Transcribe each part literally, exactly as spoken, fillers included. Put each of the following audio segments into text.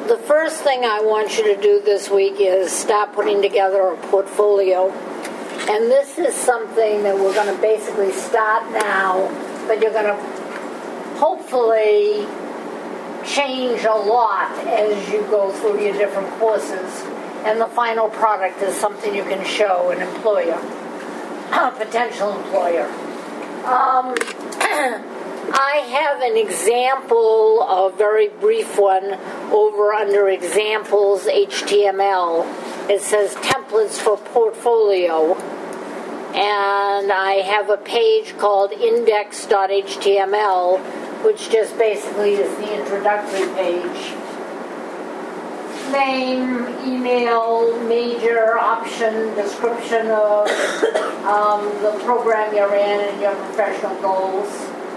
the first thing I want you to do this week is start putting together a portfolio. And this is something that we're going to basically start now, but you're going to hopefully change a lot as you go through your different courses. And the final product is something you can show an employer, a potential employer. Um, I have an example, a very brief one, over under Examples H T M L. It says Templates for Portfolio. And I have a page called index dot H T M L, which just basically is the introductory page. Name, email, major, option, description of um, the program you're in and your professional goals.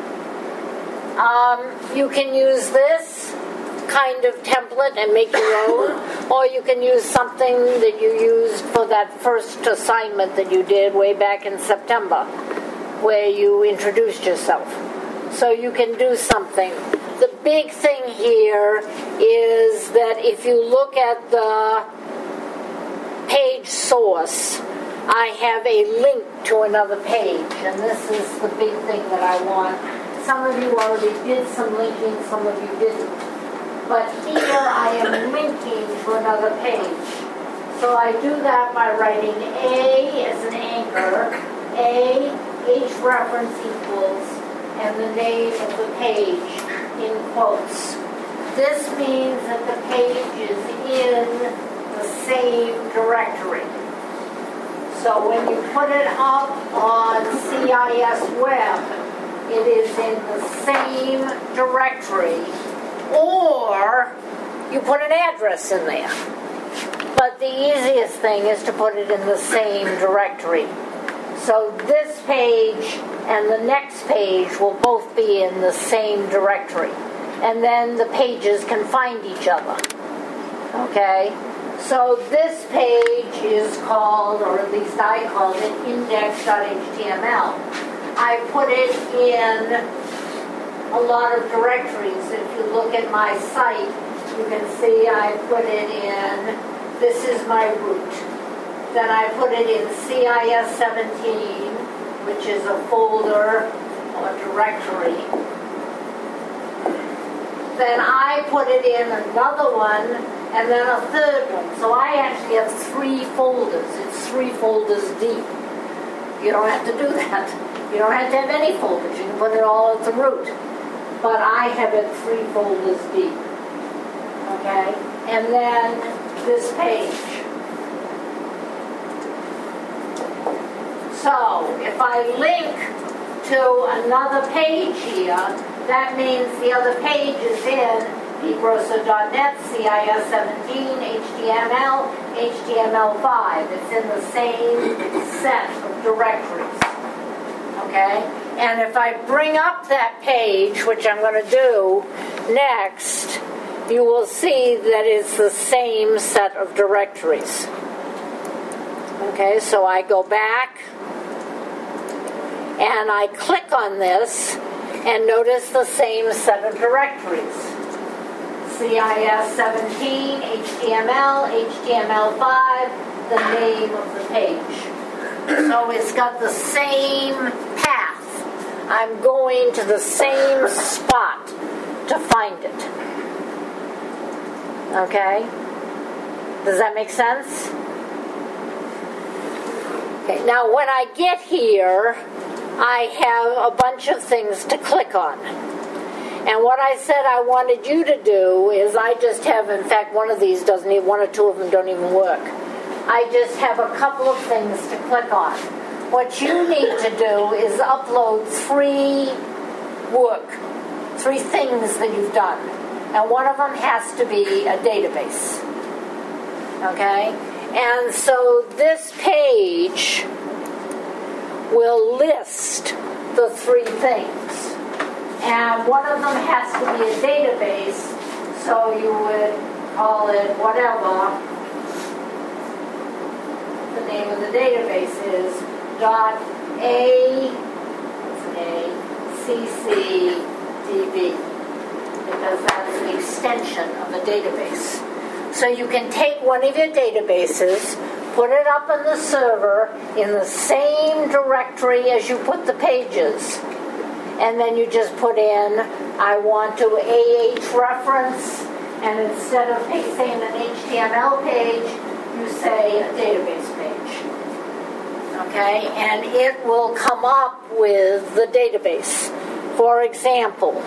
Um, you can use this kind of template and make your own, or you can use something that you used for that first assignment that you did way back in September, where you introduced yourself. So you can do something. The big thing here is that if you look at the page source, I have a link to another page, and this is the big thing that I want. Some of you already did some linking, some of you didn't. But here I am linking to another page. So I do that by writing A as an anchor, A, H reference equals, and the name of the page in quotes. This means that the page is in the same directory. So when you put it up on C I S Web, it is in the same directory, or you put an address in there. But the easiest thing is to put it in the same directory. So this page and the next page will both be in the same directory. And then the pages can find each other. Okay? So this page is called, or at least I called it, index dot H T M L. I put it in a lot of directories. If you look at my site, you can see I put it in, this is my root. Then I put it in C I S seventeen, which is a folder or directory. Then I put it in another one, and then a third one. So I actually have three folders. It's three folders deep. You don't have to do that. You don't have to have any folders. You can put it all at the root. But I have it three folders deep. Okay? And then this page. So, if I link to another page here, that means the other page is in pete grosso dot net, C I S seventeen, H T M L, H T M L five. It's in the same set of directories. Okay? And if I bring up that page, which I'm going to do next, you will see that it's the same set of directories. Okay, so I go back and I click on this and notice the same set of directories. C I S seventeen, H T M L, H T M L five, the name of the page. So it's got the same path. I'm going to the same spot to find it. Okay? Does that make sense? Okay, now when I get here, I have a bunch of things to click on. And what I said I wanted you to do is I just have, in fact, one of these doesn't even, one or two of them don't even work. I just have a couple of things to click on. What you need to do is upload three work, three things that you've done. And one of them has to be a database. Okay? And so this page will list the three things. And one of them has to be a database, so you would call it whatever the name of the database is, dot A, what's A, C C D B, because that's the extension of a database. So you can take one of your databases, put it up on the server in the same directory as you put the pages, and then you just put in, I want to A H reference, and instead of saying an H T M L page, you say a database page. Okay, and it will come up with the database. For example,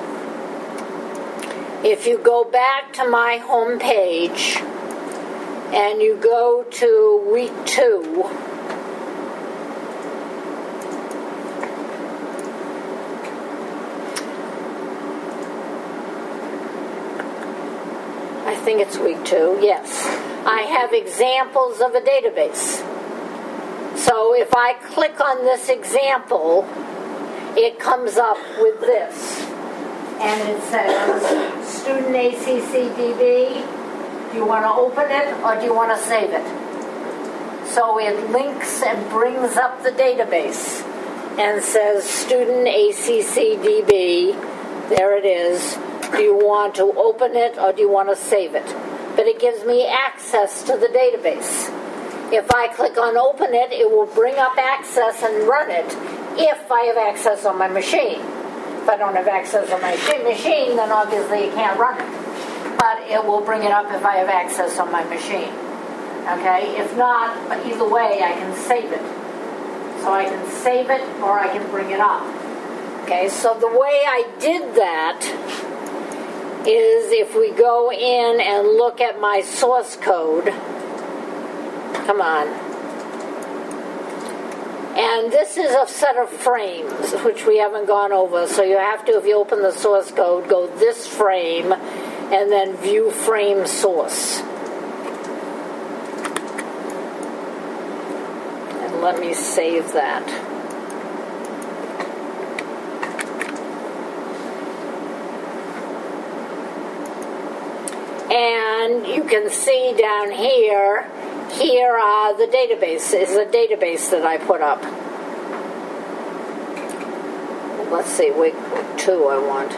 if you go back to my home page and you go to week two, I think it's week two, yes, I have examples of a database. So if I click on this example, it comes up with this. And it says, Student A C C D B, do you want to open it or do you want to save it? So it links and brings up the database and says, Student A C C D B, there it is. Do you want to open it or do you want to save it? But it gives me access to the database. If I click on open it, it will bring up access and run it if I have access on my machine. If I don't have access on my machine, then obviously it can't run it. But it will bring it up if I have access on my machine. Okay? If not, but either way, I can save it. So I can save it or I can bring it up. Okay, so the way I did that is if we go in and look at my source code, come on. And this is a set of frames, which we haven't gone over. So you have to, if you open the source code, go this frame, and then view frame source. And let me save that. And you can see down here, here are the database, is a database that I put up. Let's see, week two I want.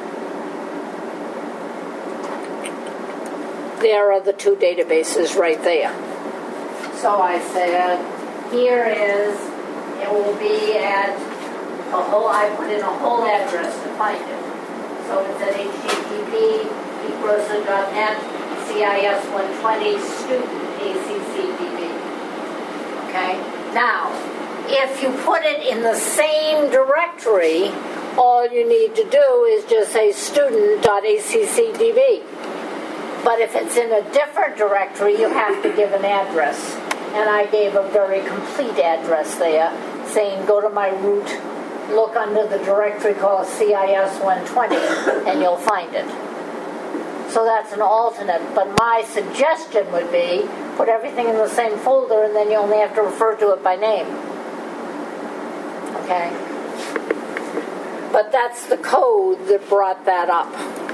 There are the two databases right there. So I said, here is, it will be at a whole, I put in a whole address to find it. So it's at H T T P, egrosa dot net, C I S one twenty, student. A C C D B. Okay? Now, if you put it in the same directory, all you need to do is just say student dot A C C D B. But if it's in a different directory, you have to give an address. And I gave a very complete address there, saying go to my root, look under the directory called C I S one twenty, and you'll find it. So that's an alternate, but my suggestion would be put everything in the same folder and then you only have to refer to it by name. Okay? But that's the code that brought that up.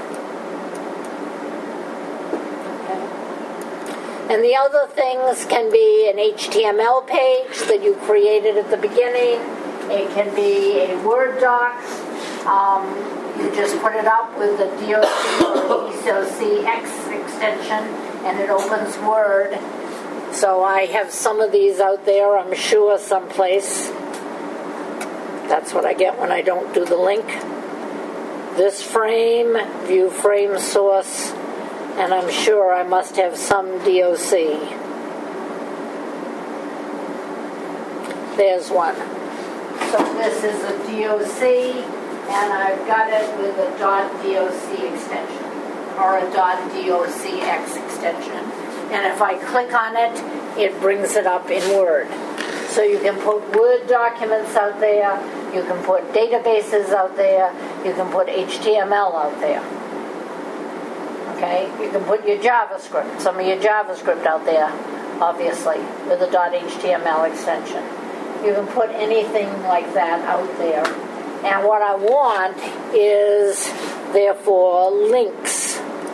Okay? And the other things can be an H T M L page that you created at the beginning. It can be a Word doc. Um, You just put it up with the D O C or D O C X extension, and it opens Word. So I have some of these out there, I'm sure, someplace. That's what I get when I don't do the link. This frame, view frame source, and I'm sure I must have some D O C. There's one. So this is a D O C. And I've got it with a .doc extension or a .docx extension. And if I click on it, it brings it up in Word. So you can put Word documents out there, you can put databases out there, you can put H T M L out there. Okay? You can put your JavaScript, some of your JavaScript out there, obviously, with a .html extension. You can put anything like that out there. And what I want is, therefore, links.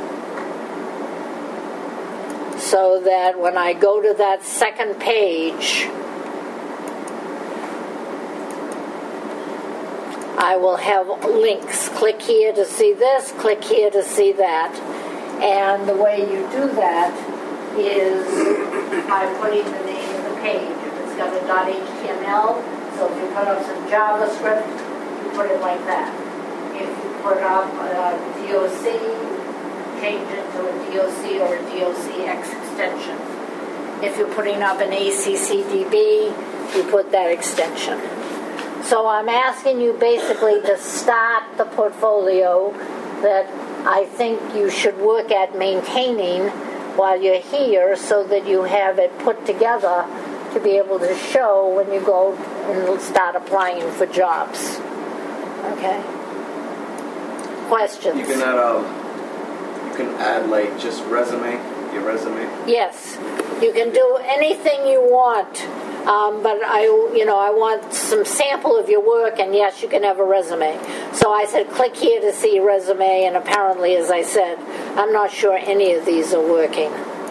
So that when I go to that second page, I will have links. Click here to see this, click here to see that. And the way you do that is by putting the name of the page. If it's got a .html, so if you put up some JavaScript, you put it like that. If you put up a D O C, change it to a D O C or a D O C X extension. If you're putting up an A C C D B, you put that extension. So I'm asking you basically to start the portfolio that I think you should work at maintaining while you're here so that you have it put together to be able to show when you go and start applying for jobs. Okay? Questions? You can add, um, you can add like just resume, your resume. Yes, you can do anything you want. Um, but I, you know, I want some sample of your work, and yes, you can have a resume. So I said, click here to see your resume, and apparently, as I said, I'm not sure any of these are working.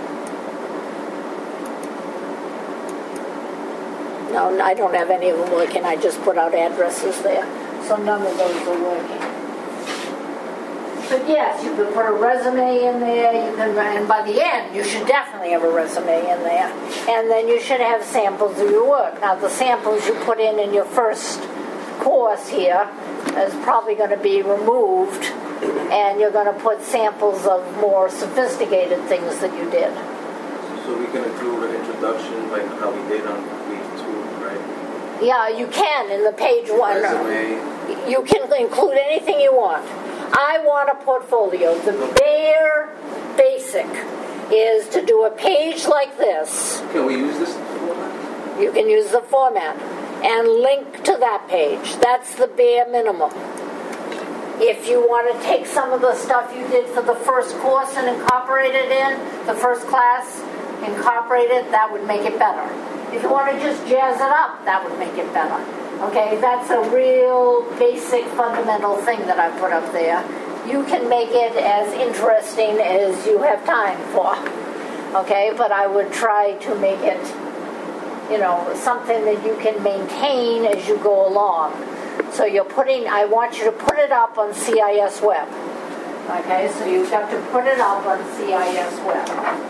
No, I don't have any of them working. I just put out addresses there, so none of those are working. But yes, you can put a resume in there, you can, and by the end, you should definitely have a resume in there. And then you should have samples of your work. Now, the samples you put in in your first course here is probably going to be removed, and you're going to put samples of more sophisticated things that you did. So we can include an introduction, like how we did on week two, right? Yeah, you can in the page one. Resume. You can include anything you want. I want a portfolio. The bare basic is to do a page like this. Can we use this format? You can use the format and link to that page. That's the bare minimum. If you want to take some of the stuff you did for the first course and incorporate it in, the first class, incorporate it, that would make it better. If you want to just jazz it up, that would make it better. Okay, that's a real basic fundamental thing that I put up there. You can make it as interesting as you have time for. Okay, but I would try to make it, you know, something that you can maintain as you go along. So you're putting, I want you to put it up on C I S Web. Okay, so you've got to put it up on C I S Web.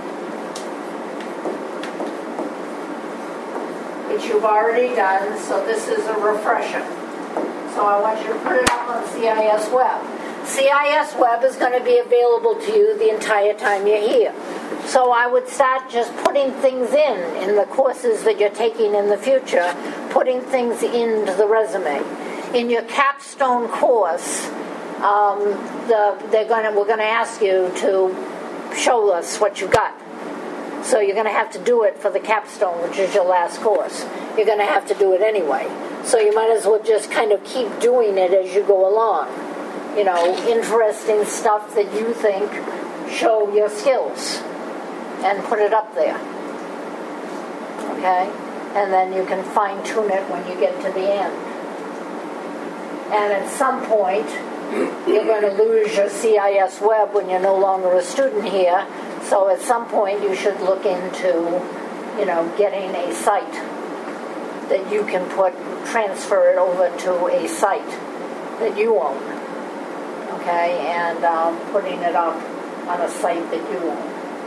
Which you've already done, so this is a refresher. So I want you to put it up on C I S Web. C I S Web is going to be available to you the entire time you're here. So I would start just putting things in, in the courses that you're taking in the future, putting things into the resume. In your capstone course, um, the, they're going to, we're going to ask you to show us what you got. So you're going to have to do it for the capstone, which is your last course. You're going to have to do it anyway. So you might as well just kind of keep doing it as you go along. You know, interesting stuff that you think show your skills. And put it up there. Okay? And then you can fine-tune it when you get to the end. And at some point, you're going to lose your C I S Web when you're no longer a student here. So at some point you should look into, you know, getting a site that you can put, transfer it over to a site that you own, okay, and um, putting it up on a site that you own.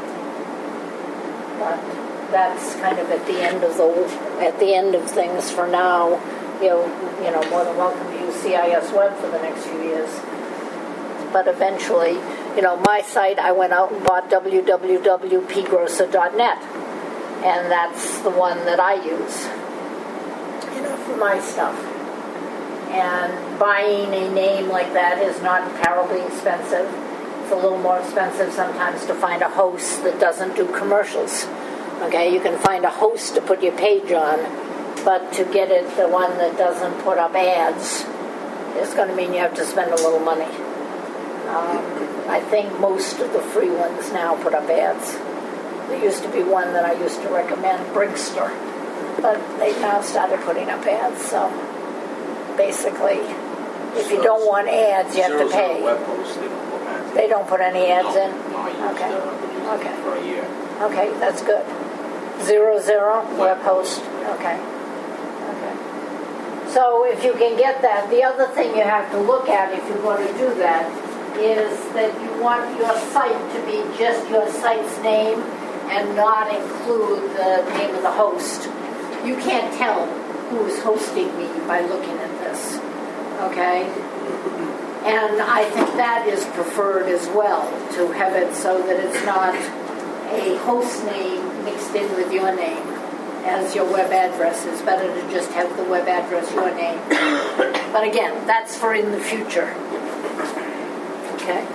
But that's kind of at the end of the at the end of things for now. You'll, you know, more than welcome to use C I S Web for the next few years. But eventually, you know, my site, I went out and bought w w w dot p grosser dot net. And that's the one that I use, you know, for my stuff. And buying a name like that is not terribly expensive. It's a little more expensive sometimes to find a host that doesn't do commercials. Okay, you can find a host to put your page on, but to get it, the one that doesn't put up ads, is going to mean you have to spend a little money. Um, I think most of the free ones now put up ads. There used to be one that I used to recommend, Brigster, but they've now started putting up ads. So basically, if you don't want ads, you have to pay. They don't put any ads in? Okay. Okay. For a year. Okay, that's good. Zero zero web host. Okay. Okay. So if you can get that, the other thing you have to look at if you want to do that is that you want your site to be just your site's name and not include the name of the host. You can't tell who's hosting me by looking at this, okay? And I think that is preferred as well, to have it so that it's not a host name mixed in with your name as your web address. It's better to just have the web address your name. But again, that's for in the future. Okay?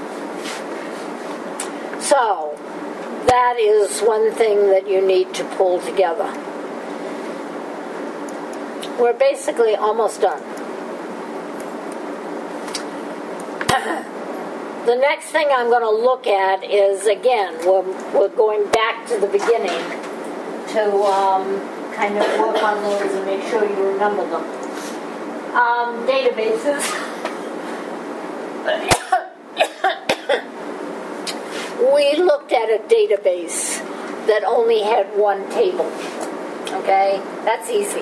So, that is one thing that you need to pull together. We're basically almost done. The next thing I'm going to look at is, again, we're, we're going back to the beginning to um, kind of work on those and make sure you remember them. Um, databases. We looked at a database that only had one table. Okay? That's easy.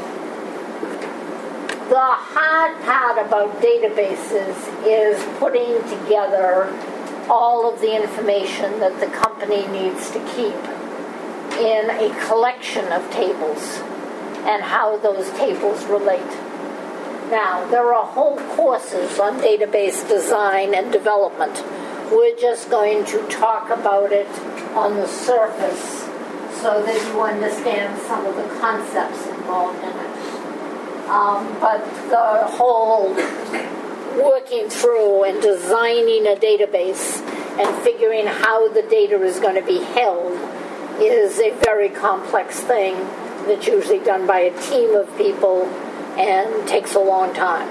The hard part about databases is putting together all of the information that the company needs to keep in a collection of tables and how those tables relate. Now, there are whole courses on database design and development. We're just going to talk about it on the surface so that you understand some of the concepts involved in it. Um, but the whole working through and designing a database and figuring how the data is going to be held is a very complex thing that's usually done by a team of people and takes a long time.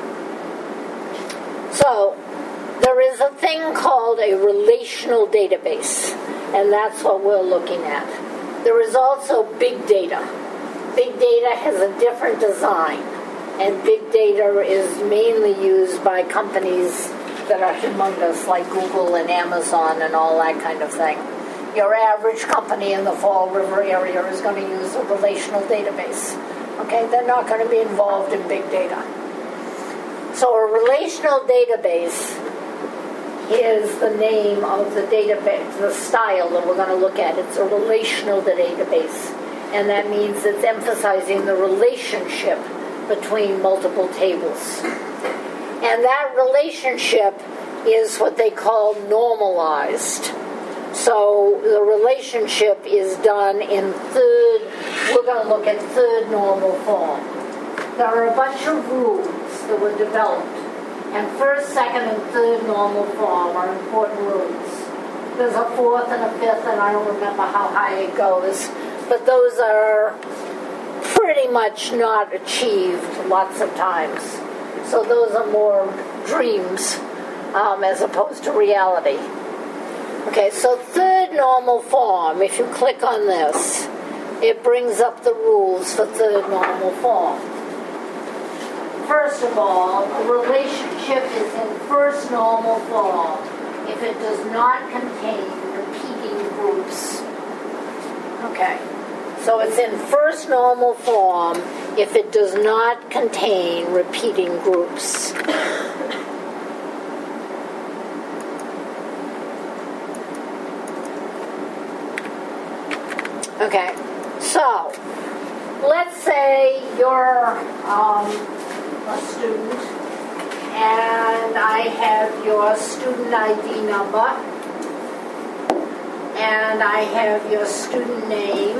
So, there is a thing called a relational database, and that's what we're looking at. There is also big data. Big data has a different design, and big data is mainly used by companies that are humongous, like Google and Amazon and all that kind of thing. Your average company in the Fall River area is going to use a relational database. Okay, they're not going to be involved in big data. So a relational database is the name of the database, the style that we're going to look at. It's a relational database, and that means it's emphasizing the relationship between multiple tables. And that relationship is what they call normalized. So the relationship is done in third, we're going to look at third normal form. There are a bunch of rules that were developed, and first, second, and third normal form are important rules. There's a fourth and a fifth, and I don't remember how high it goes, but those are pretty much not achieved lots of times. So those are more dreams um, as opposed to reality. Okay, so third normal form, if you click on this, it brings up the rules for third normal form. First of all, the relationship is in first normal form if it does not contain repeating groups. Okay, so it's in first normal form if it does not contain repeating groups. Okay, so let's say you're um, a student and I have your student I D number and I have your student name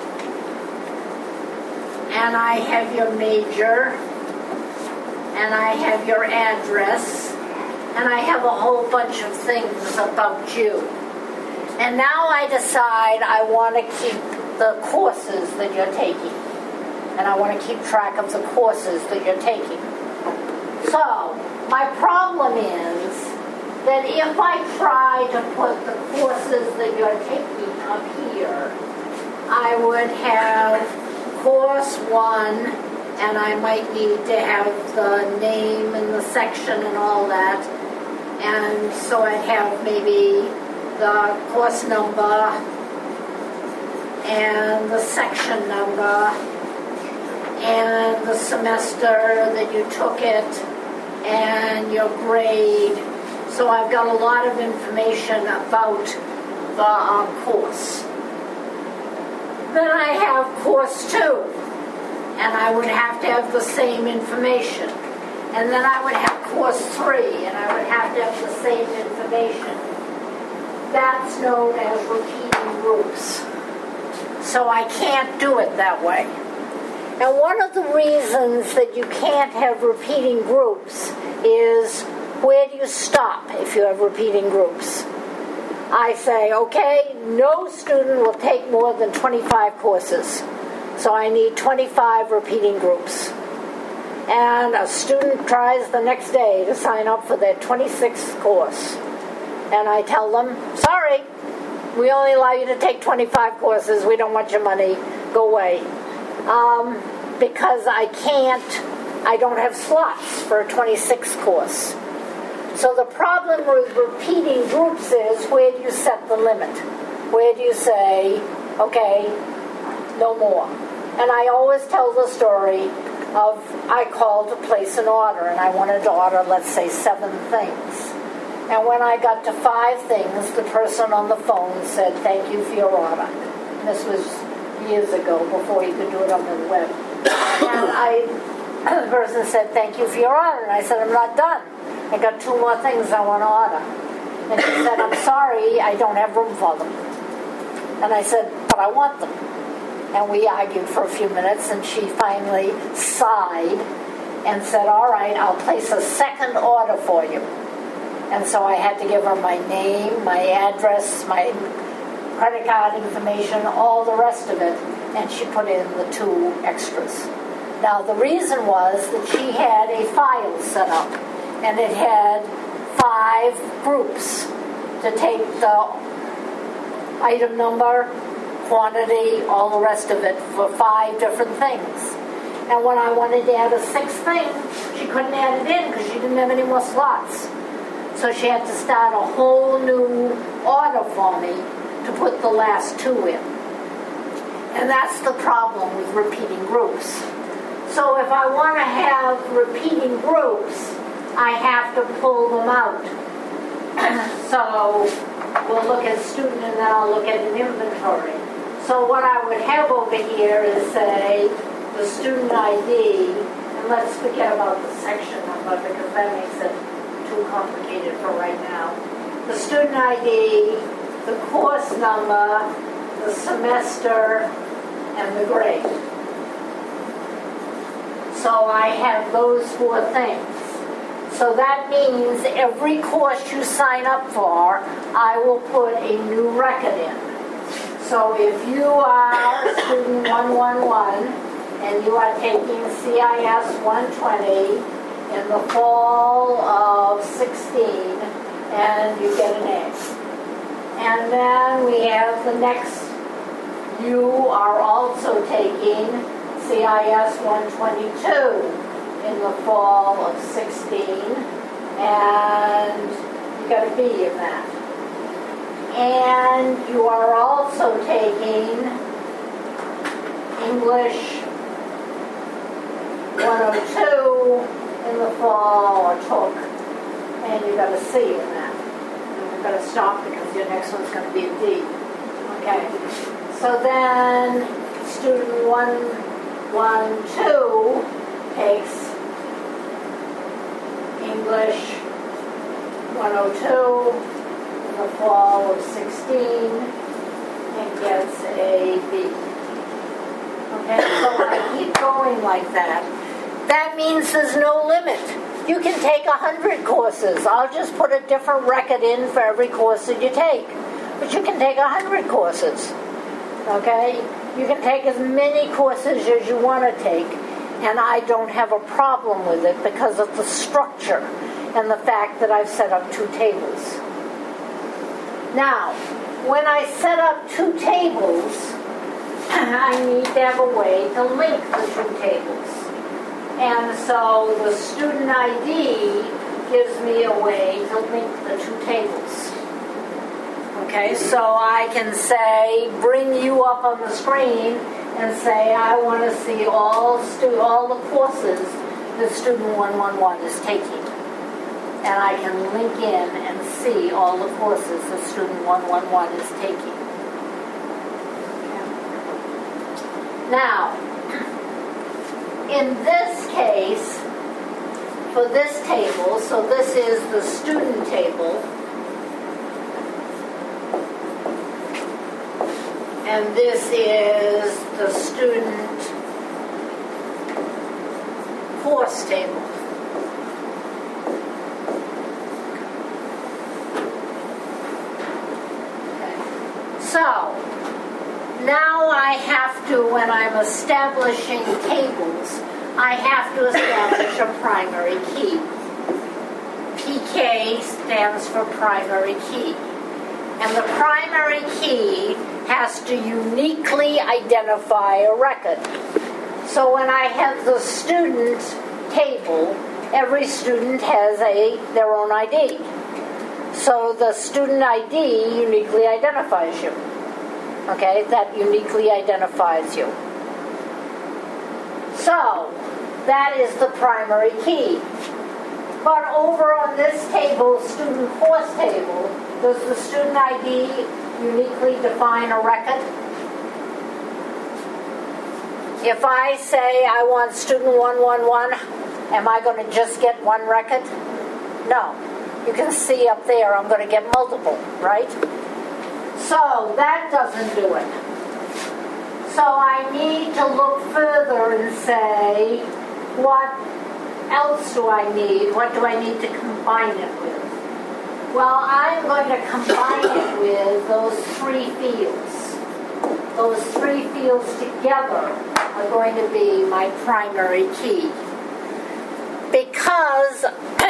and I have your major and I have your address and I have a whole bunch of things about you. And now I decide I want to keep the courses that you're taking. And I want to keep track of the courses that you're taking. So, my problem is that if I try to put the courses that you're taking up here, I would have course one, and I might need to have the name and the section and all that. And so I'd have maybe the course number and the section number and the semester that you took it, and your grade. So I've got a lot of information about the um, course. Then I have course two, and I would have to have the same information. And then I would have course three, and I would have to have the same information. That's known as repeating groups. So I can't do it that way. And one of the reasons that you can't have repeating groups is, where do you stop if you have repeating groups? I say, okay, no student will take more than twenty-five courses. So I need twenty-five repeating groups. And a student tries the next day to sign up for their twenty-sixth course. And I tell them, sorry, we only allow you to take twenty-five courses. We don't want your money. Go away. Um, because I can't, I don't have slots for a twenty-sixth course. So the problem with repeating groups is, where do you set the limit? Where do you say, okay, no more? And I always tell the story of, I called to place an order, and I wanted to order, let's say, seven things. And when I got to five things, the person on the phone said, thank you for your order. And this was years ago, before you could do it on the web. And I, the person said, thank you for your order. And I said, I'm not done. I got two more things I want to order. And she said, I'm sorry, I don't have room for them. And I said, but I want them. And we argued for a few minutes, and she finally sighed and said, all right, I'll place a second order for you. And so I had to give her my name, my address, my credit card information, all the rest of it, and she put in the two extras. Now, the reason was that she had a file set up, and it had five groups to take the item number, quantity, all the rest of it for five different things. And when I wanted to add a sixth thing, she couldn't add it in because she didn't have any more slots. So she had to start a whole new order for me to put the last two in. And that's the problem with repeating groups. So if I want to have repeating groups, I have to pull them out. So we'll look at student, and then I'll look at an inventory. So what I would have over here is, say, the student I D, and let's forget about the section number because that makes it too complicated for right now. The student I D, the course number, the semester, and the grade. So I have those four things. So that means every course you sign up for, I will put a new record in. So if you are student one one one and you are taking C I S one twenty in the fall of sixteen, and you get an A. And then we have the next, you are also taking C I S one twenty-two in the fall of sixteen, and you got a B in that. And you are also taking English one oh two in the fall, or took, and you got a C in that. And we're going to stop because your next one's going to be a D. Okay. So then student one one two takes English one oh two in the fall of sixteen and gets a B. Okay, so I keep going like that. That means there's no limit. You can take a hundred courses. I'll just put a different record in for every course that you take. But you can take a hundred courses. Okay? You can take as many courses as you want to take, and I don't have a problem with it because of the structure and the fact that I've set up two tables. Now, when I set up two tables, I need to have a way to link the two tables. And so the student I D gives me a way to link the two tables. Okay, so I can say, bring you up on the screen and say, I want to see all stu- all the courses that student one one one is taking. And I can link in and see all the courses that student one one one is taking. Now, in this case, for this table, so this is the student table, and this is the student course table. So, now I have to, when I'm establishing tables, I have to establish a primary key. P K stands for primary key. And the primary key has to uniquely identify a record. So when I have the student table, every student has a their own I D. So the student I D uniquely identifies you. Okay, that uniquely identifies you. So, that is the primary key. But over on this table, student course table, does the student I D uniquely define a record? If I say I want student one one one, am I going to just get one record? No. You can see up there I'm going to get multiple, right? So that doesn't do it. So I need to look further and say, what else do I need? What do I need to combine it with? Well, I'm going to combine it with those three fields. Those three fields together are going to be my primary key. Because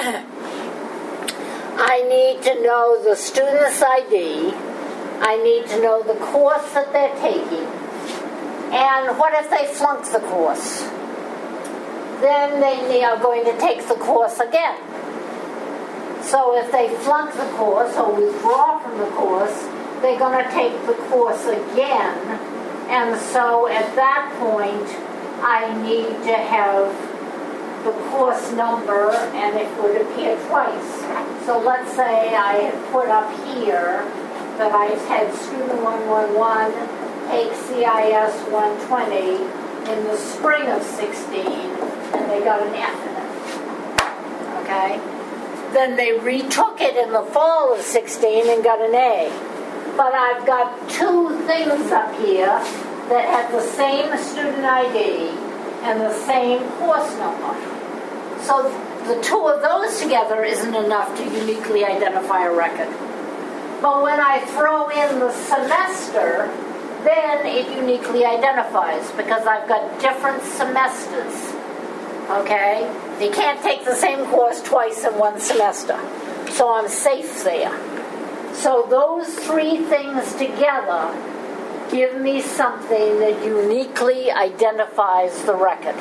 I need to know the student's I D, I need to know the course that they're taking, and what if they flunk the course? Then they are going to take the course again. So if they flunk the course or withdraw from the course, they're going to take the course again. And so at that point, I need to have the course number, and it would appear twice. So let's say I had put up here that I had student one one one take C I S one twenty in the spring of sixteen, and they got an F in it. Okay? Then they retook it in the fall of sixteen and got an A. But I've got two things up here that have the same student I D and the same course number. So the two of those together isn't enough to uniquely identify a record. But when I throw in the semester, then it uniquely identifies because I've got different semesters. Okay? You can't take the same course twice in one semester. So I'm safe there. So those three things together give me something that uniquely identifies the record.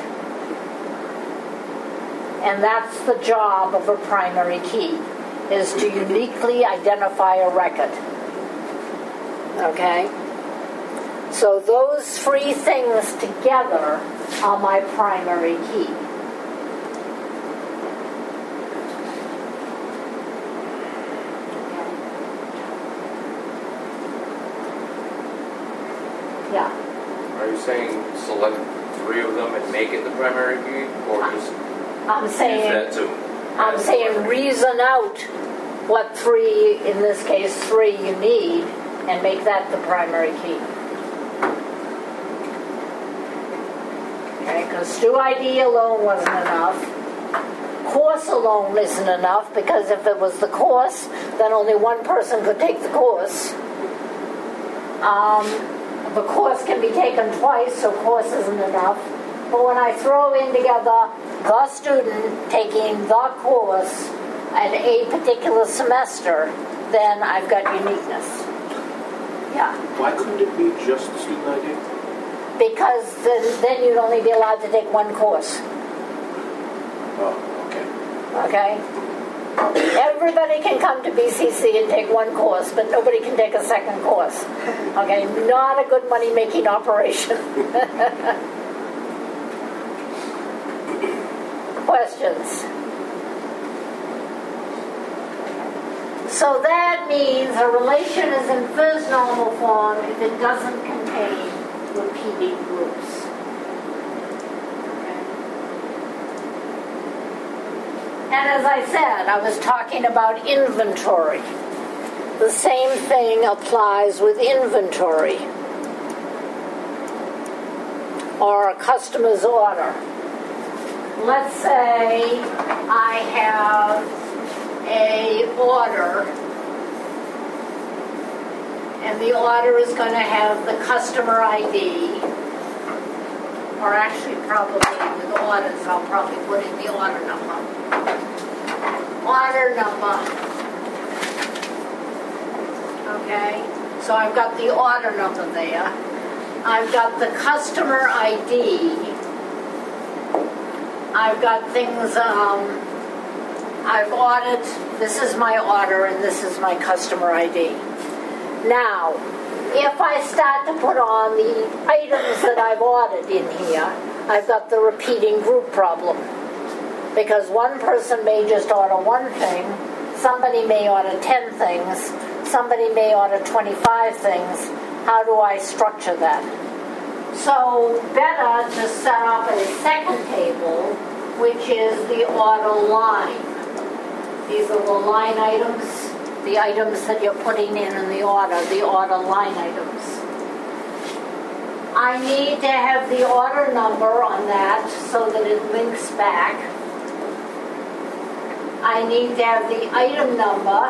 And that's the job of a primary key, is to uniquely identify a record. Okay? So those three things together are my primary key. Yeah. Are you saying select three of them and make it the primary key, or just I'm saying, use that too? I'm saying reason out what three, in this case three, you need, and make that the primary key. Okay, because Stu I D alone wasn't enough. Course alone isn't enough, because if it was the course, then only one person could take the course. Um, the course can be taken twice, so course isn't enough. But when I throw in together the student taking the course at a particular semester, then I've got uniqueness. Yeah. Why couldn't it be just student I D? Because then, then you'd only be allowed to take one course. Oh, okay. Okay? Everybody can come to B C C and take one course, but nobody can take a second course. Okay, not a good money-making operation. Questions? So that means a relation is in first normal form if it doesn't contain repeating groups. And as I said, I was talking about inventory. The same thing applies with inventory or a customer's order. Let's say I have a order, and the order is going to have the customer I D, or actually probably with orders, I'll probably put in the order number. Order number. Okay, so I've got the order number there. I've got the customer I D. I've got things, um, I've ordered, this is my order and this is my customer I D. Now, if I start to put on the items that I've ordered in here, I've got the repeating group problem. Because one person may just order one thing, somebody may order ten things, somebody may order twenty-five things. How do I structure that? So better to set up a second table, which is the order line. These are the line items, the items that you're putting in in the order, the order line items. I need to have the order number on that so that it links back. I need to have the item number.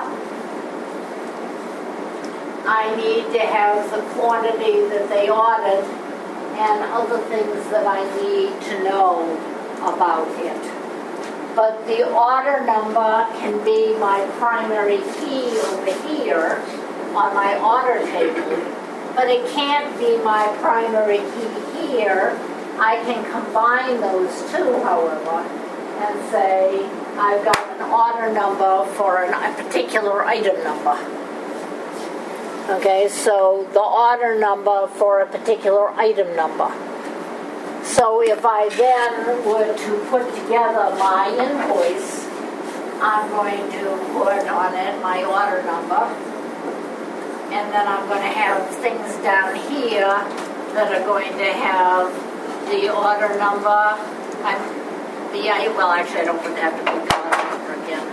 I need to have the quantity that they ordered and other things that I need to know about it. But the order number can be my primary key over here on my order table, but it can't be my primary key here. I can combine those two, however, and say I've got an order number for an, a particular item number. Okay, so the order number for a particular item number. So if I then were to put together my invoice, I'm going to put on it my order number, and then I'm going to have things down here that are going to have the order number. I'm, the well, actually, I don't have to put the order number again.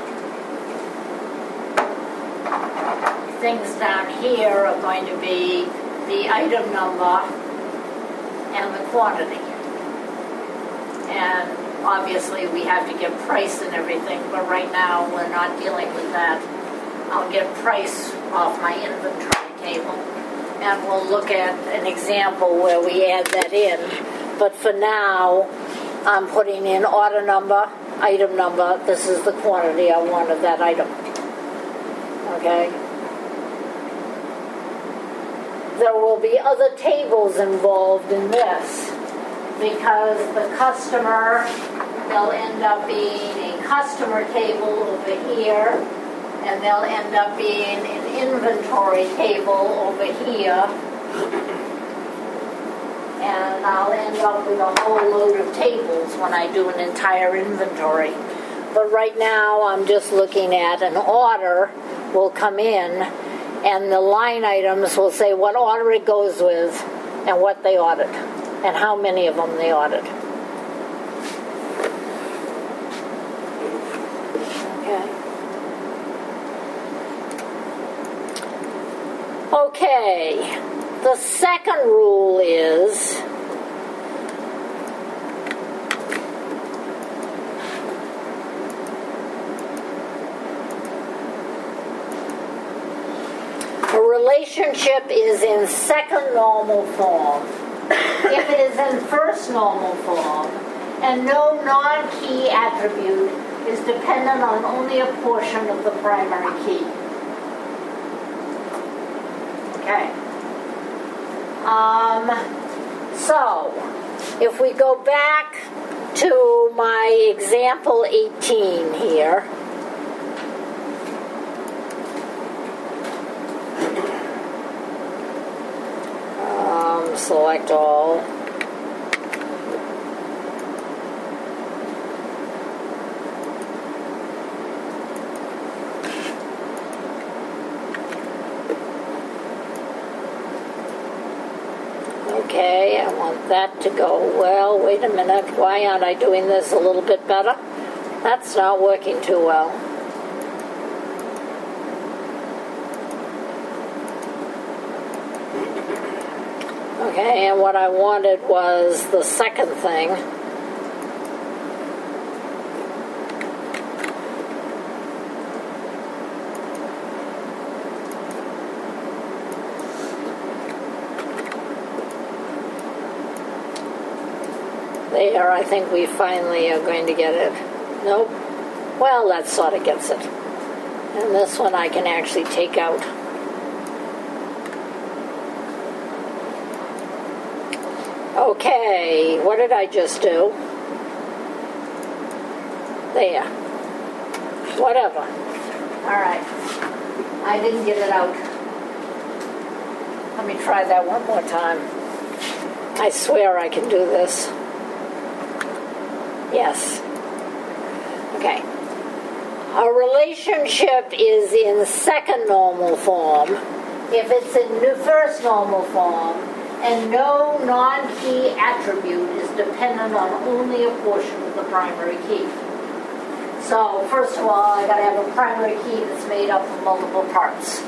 Things down here are going to be the item number and the quantity. And obviously we have to get price and everything, but right now we're not dealing with that. I'll get price off my inventory table, and we'll look at an example where we add that in. But for now, I'm putting in order number, item number. This is the quantity I want of that item. Okay? There will be other tables involved in this, because the customer, they'll end up being a customer table over here, and they'll end up being an inventory table over here, and I'll end up with a whole load of tables when I do an entire inventory. But right now I'm just looking at an order will come in, and the line items will say what order it goes with and what they ordered and how many of them they ordered. Okay. Okay. The second rule is a relationship is in second normal form if it is in first normal form, and no non-key attribute is dependent on only a portion of the primary key. Okay. Um, so, if we go back to my example eighteen here, select all. Okay, I want that to go. Well, wait a minute. Why aren't I doing this a little bit better? That's not working too well. Okay, and what I wanted was the second thing. There, I think we finally are going to get it. Nope. Well, that sort of gets it. And this one I can actually take out. Okay, what did I just do? There. Whatever. All right. I didn't get it out. Let me try that one more time. I swear I can do this. Yes. Okay. A relationship is in second normal form if it's in the first normal form and no non-key attribute is dependent on only a portion of the primary key. So, first of all, I got to have a primary key that's made up of multiple parts.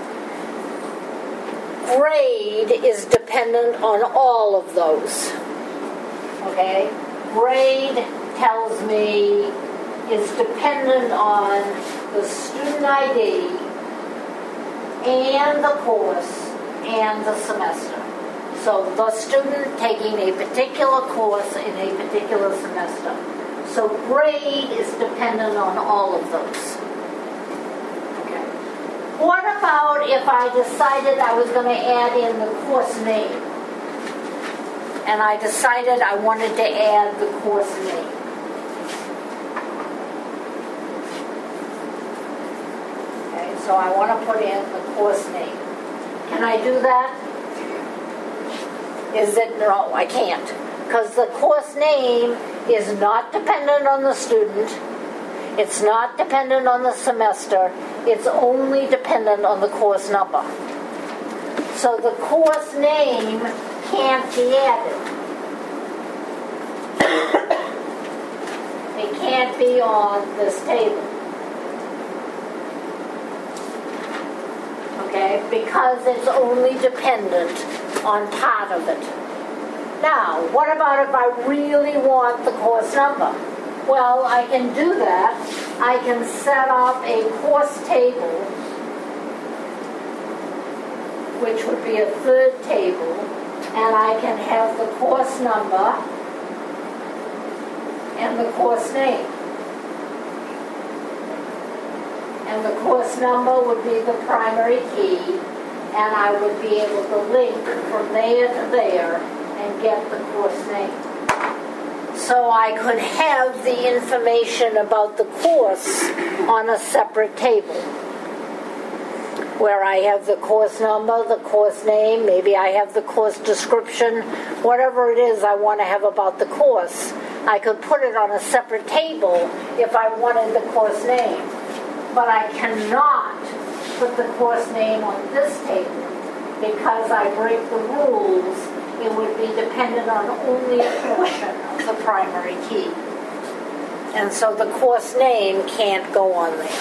Grade is dependent on all of those. Okay? Grade tells me is dependent on the student I D and the course and the semester. So the student taking a particular course in a particular semester. So grade is dependent on all of those. Okay. What about if I decided I was going to add in the course name? And I decided I wanted to add the course name. Okay, so I want to put in the course name. Can I do that? Is it? No, I can't. Because the course name is not dependent on the student. It's not dependent on the semester. It's only dependent on the course number. So the course name can't be added. It can't be on this table. Okay? Because it's only dependent on part of it. Now, what about if I really want the course number? Well, I can do that. I can set up a course table, which would be a third table, and I can have the course number and the course name. And the course number would be the primary key, and I would be able to link from there to there and get the course name. So I could have the information about the course on a separate table, where I have the course number, the course name, maybe I have the course description, whatever it is I want to have about the course. I could put it on a separate table if I wanted the course name. But I cannot put the course name on this table because I break the rules. It would be dependent on only a portion of the primary key. And so the course name can't go on there.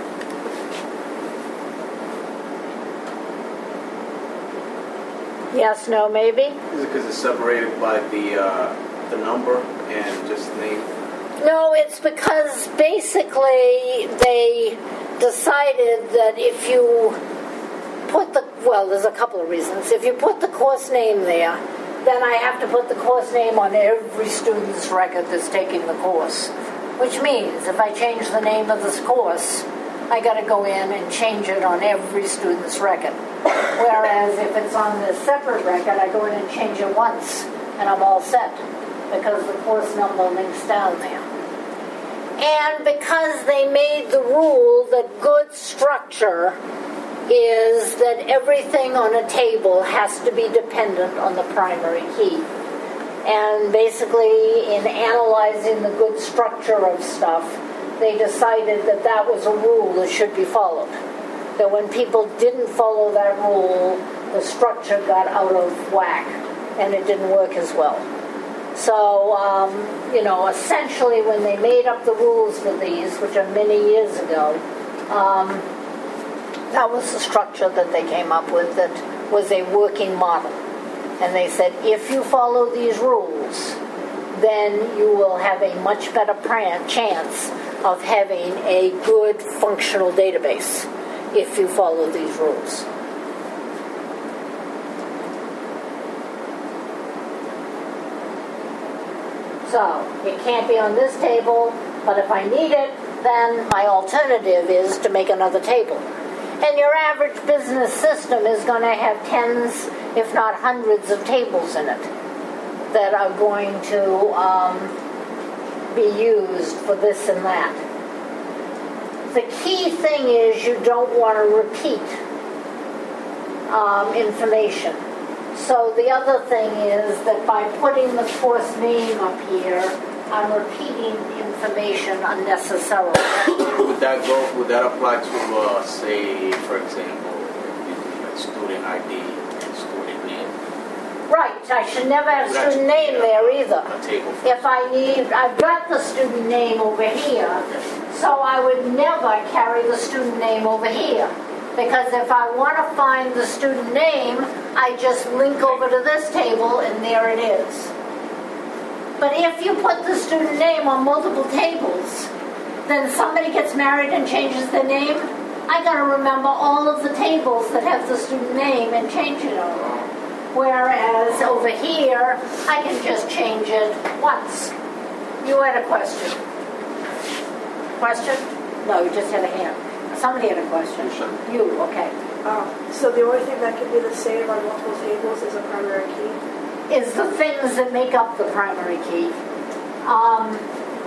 Yes, no, maybe? Is it because it's separated by the uh, the number and just name? No, it's because basically they decided that if you put the, well, there's a couple of reasons. If you put the course name there, then I have to put the course name on every student's record that's taking the course. Which means if I change the name of this course, I got to go in and change it on every student's record. Whereas if it's on this separate record, I go in and change it once, and I'm all set, because the course number links down there. And because they made the rule that good structure is that everything on a table has to be dependent on the primary key. And basically, in analyzing the good structure of stuff, they decided that that was a rule that should be followed. That when people didn't follow that rule, the structure got out of whack, and it didn't work as well. So, um, you know, essentially when they made up the rules for these, which are many years ago, um, that was the structure that they came up with that was a working model. And they said, if you follow these rules, then you will have a much better pran- chance of having a good functional database if you follow these rules. So, it can't be on this table, but if I need it, then my alternative is to make another table. And your average business system is going to have tens, if not hundreds, of tables in it that are going to um, be used for this and that. The key thing is you don't want to repeat um, information. So the other thing is that by putting the course name up here, I'm repeating information unnecessarily. Would that go? Would that apply to, uh, say, for example, like student I D and student name? Right. I should never have Would student actually name be a- there either. A table for If I need, I've got the student name over here, so I would never carry the student name over here. Because if I want to find the student name, I just link over to this table and there it is. But if you put the student name on multiple tables, then somebody gets married and changes their name, I got to remember all of the tables that have the student name and change it over. Whereas over here, I can just change it once. You had a question. Question? No, you just had a hand. Somebody had a question. You, okay. Um, so the only thing that can be the same on multiple tables is a primary key? Is the things that make up the primary key. Um,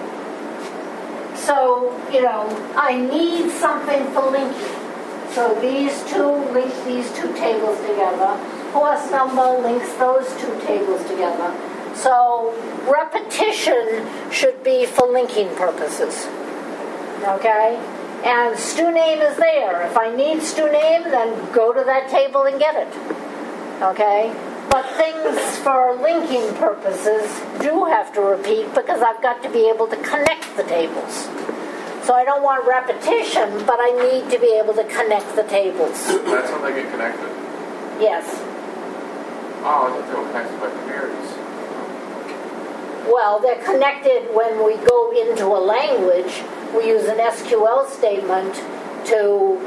so, you know, I need something for linking. So these two link these two tables together. Course number links those two tables together. So repetition should be for linking purposes. Okay? And stu name is there. If I need stu name, then go to that table and get it. Okay? But things for linking purposes do have to repeat because I've got to be able to connect the tables. So I don't want repetition, but I need to be able to connect the tables. That's how they get connected. Yes. Oh, I thought they were connected by queries. Well, they're connected when we go into a language. We use an S Q L statement to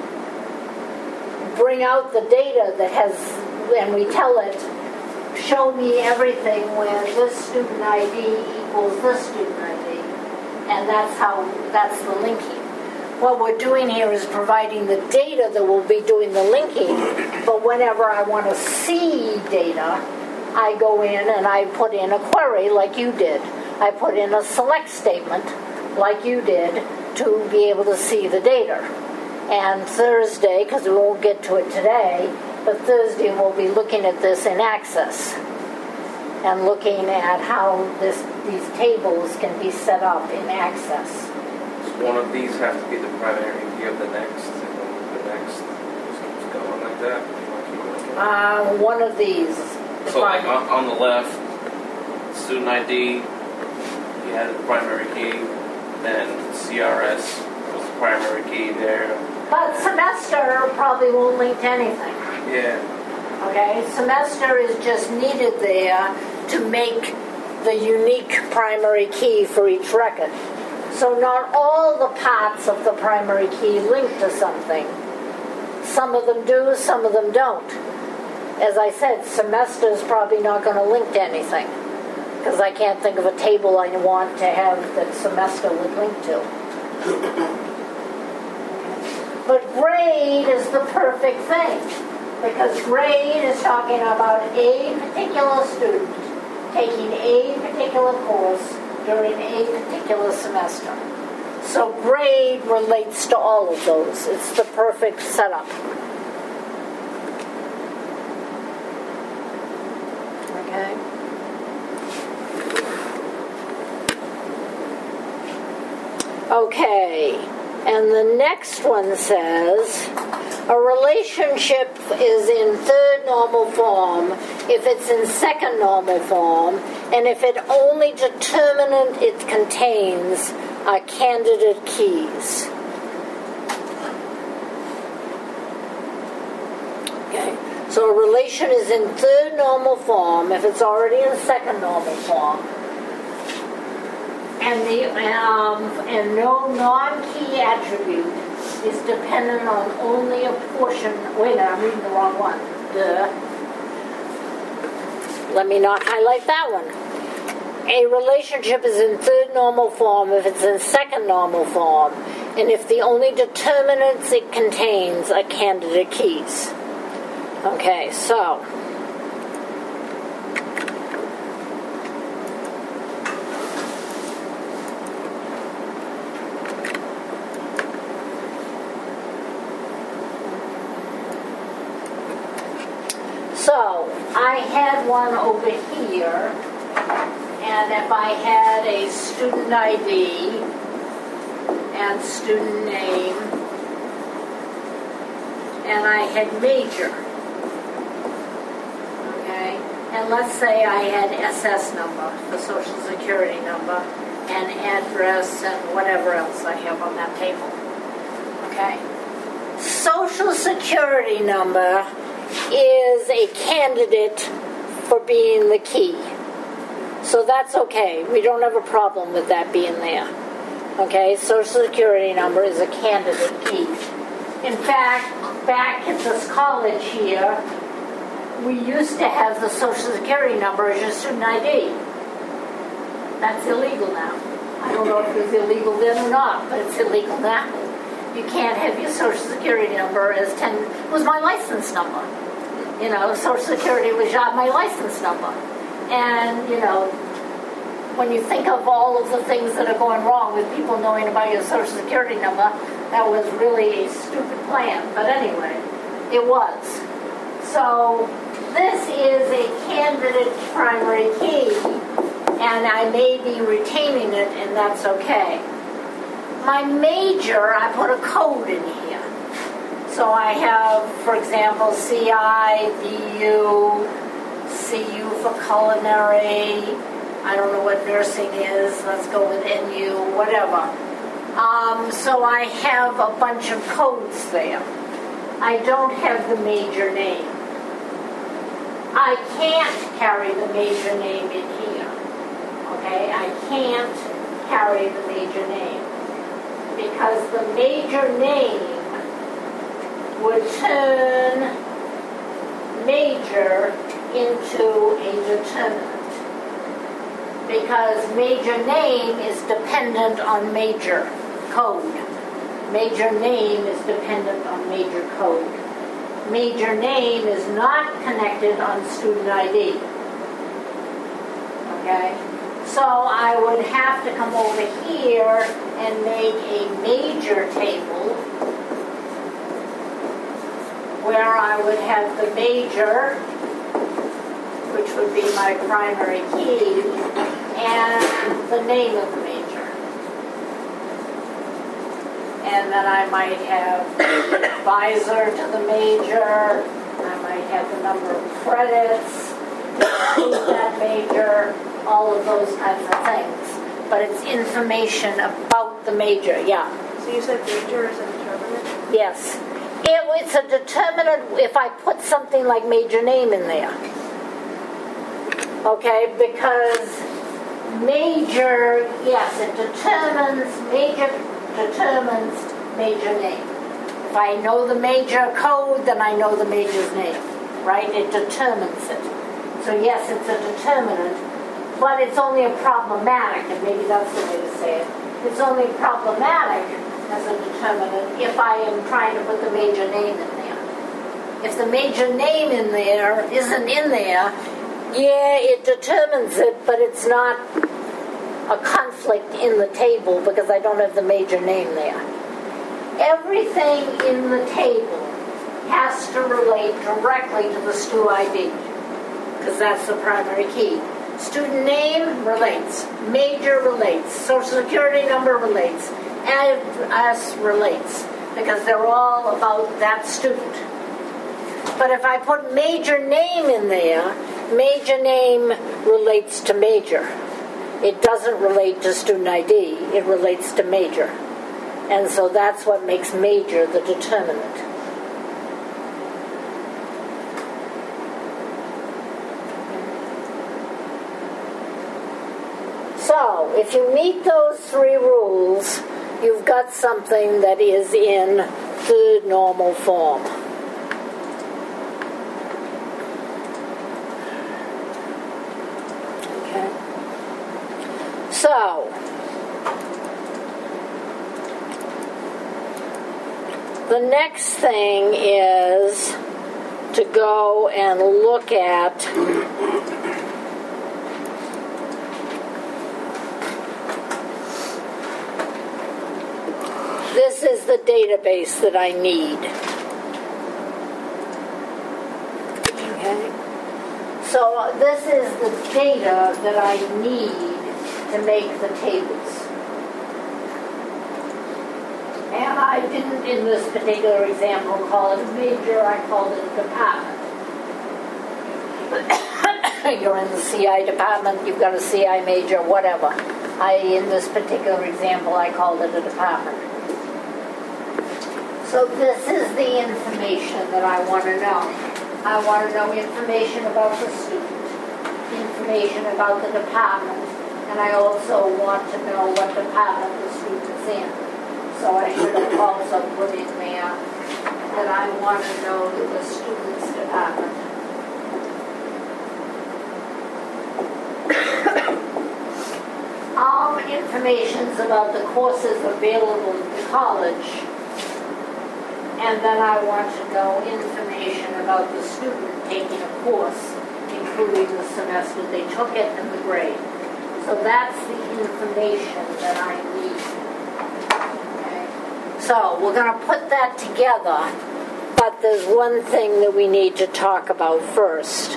bring out the data that has, and we tell it, show me everything when this student I D equals this student I D. And that's how, that's the linking. What we're doing here is providing the data that will be doing the linking, but whenever I want to see data, I go in and I put in a query like you did. I put in a select statement like you did to be able to see the data. And Thursday, because we won't get to it today, but Thursday we'll be looking at this in Access and looking at how this, these tables can be set up in Access. So one of these have to be the primary key of the next, and then the next just keeps going like that. Uh, one of these. So like on, on the left, student I D, you had the primary key, then C R S was the primary key there. But semester probably won't link to anything. Yeah. Okay, semester is just needed there to make the unique primary key for each record. So not all the parts of the primary key link to something. Some of them do, some of them don't. As I said, semester is probably not going to link to anything because I can't think of a table I want to have that semester would link to. But grade is the perfect thing because grade is talking about a particular student taking a particular course during a particular semester. So grade relates to all of those. It's the perfect setup. Okay. Okay. And the next one says, a relationship is in third normal form if it's in second normal form, and if it only determinant it contains are candidate keys. Okay, so a relation is in third normal form if it's already in second normal form, and the um, and no non-key attribute is dependent on only a portion. Wait a minute, I'm reading the wrong one. Duh. Let me not highlight that one. A relationship is in third normal form if it's in second normal form, and if the only determinants it contains are candidate keys. Okay, so So, I had one over here, and if I had a student I D and student name, and I had major, okay, and let's say I had S S number, the social security number, and address and whatever else I have on that table, okay. Social security number is a candidate for being the key. So that's okay. We don't have a problem with that being there. Okay, Social Security number is a candidate key. In fact, back at this college here, we used to have the Social Security number as your student I D. That's illegal now. I don't know if it was illegal then or not, but it's illegal now. You can't have your Social Security number as ten. It was my license number. You know, Social Security was my license number. And, you know, when you think of all of the things that are going wrong with people knowing about your Social Security number, that was really a stupid plan. But anyway, it was. So this is a candidate primary key, and I may be retaining it, and that's okay. My major, I put a code in here. So I have, for example, C I, B U, C U for culinary, I don't know what nursing is, let's go with N U, whatever. Um, so I have a bunch of codes there. I don't have the major name. I can't carry the major name in here. Okay, I can't carry the major name because the major name would turn major into a determinant because major name is dependent on major code. Major name is dependent on major code. Major name is not connected on student I D. Okay? So I would have to come over here and make a major table where I would have the major, which would be my primary key, and the name of the major. And then I might have the advisor to the major, I might have the number of credits, that major, all of those kinds of things. But it's information about the major, yeah. So you said major is a determinant? Yes. It, it's a determinant if I put something like major name in there. Okay, because major, yes, it determines, major determines major name. If I know the major code, then I know the major's name, right? It determines it. So yes, it's a determinant, but it's only a problematic, and maybe that's the way to say it. It's only problematic as a determinant if I am trying to put the major name in there. If the major name in there isn't in there, yeah, it determines it, but it's not a conflict in the table because I don't have the major name there. Everything in the table has to relate directly to the stu I D because that's the primary key. Student name relates, major relates, social security number relates, address relates, because they're all about that student. But if I put major name in there, major name relates to major. It doesn't relate to student I D, it relates to major. And so that's what makes major the determinant. So, if you meet those three rules, you've got something that is in the normal form. Okay. So, the next thing is to go and look at this is the database that I need. Okay. So uh, this is the data that I need to make the tables. And I didn't, in this particular example, call it a major, I called it a department. You're in the C I department, you've got a C I major, whatever. I, in this particular example, I called it a department. So this is the information that I want to know. I want to know information about the student, information about the department, and I also want to know what department the student is in. So I should have also put in there that I want to know the student's department. All information's about the courses available at the college. And then I want to know information about the student taking a course, including the semester they took it and the grade. So that's the information that I need. Okay. So we're going to put that together, but there's one thing that we need to talk about first.